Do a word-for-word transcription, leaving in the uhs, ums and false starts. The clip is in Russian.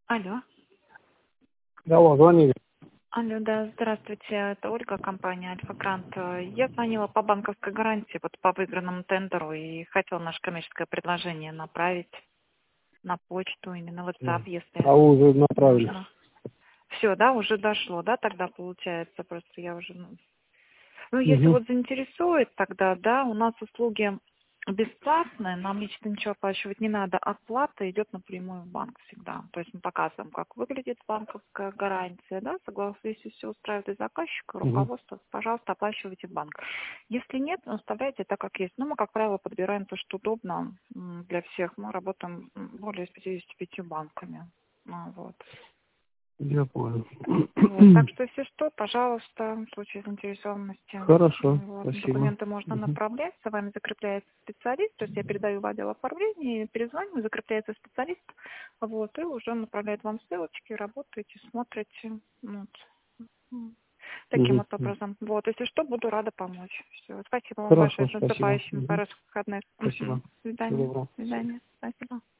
Алло. Алло, звонили. Алло, да, здравствуйте, это Ольга, компания Альфа-Грант. Я звонила по банковской гарантии, вот по выигранному тендеру, и хотела наше коммерческое предложение направить на почту, именно в WhatsApp, если А вы уже направили. можно. Все, да, уже дошло, да, тогда получается, просто я уже... Ну, ну, если Угу. вот заинтересует, тогда, да, у нас услуги бесплатные, нам лично ничего оплачивать не надо, оплата идет напрямую в банк всегда. То есть мы показываем, как выглядит банковская гарантия, да, согласно, если все устраивает и заказчика, Угу. руководство, пожалуйста, оплачивайте в банк. Если нет, оставляйте так, как есть. Но мы, как правило, подбираем то, что удобно м, для всех. Мы работаем м, более с пятьюдесятью пятью банками. Ну, вот. Я понял. Вот, так что, если что, пожалуйста, в случае заинтересованности, Хорошо, вот, спасибо. документы можно Угу. направлять, за вами закрепляется специалист, то есть я передаю в отдел оформления, перезвоню, закрепляется специалист, вот, и уже направляет вам ссылочки, работаете, смотрите, вот. М. Таким Угу. вот образом. Вот, если что, буду рада помочь. Все. Спасибо вам большое. Хорошо, С спасибо. наступающими. Угу. Хороших выходных. Мгм. Спасибо. До Всего свидания. доброго. До свидания. Спасибо.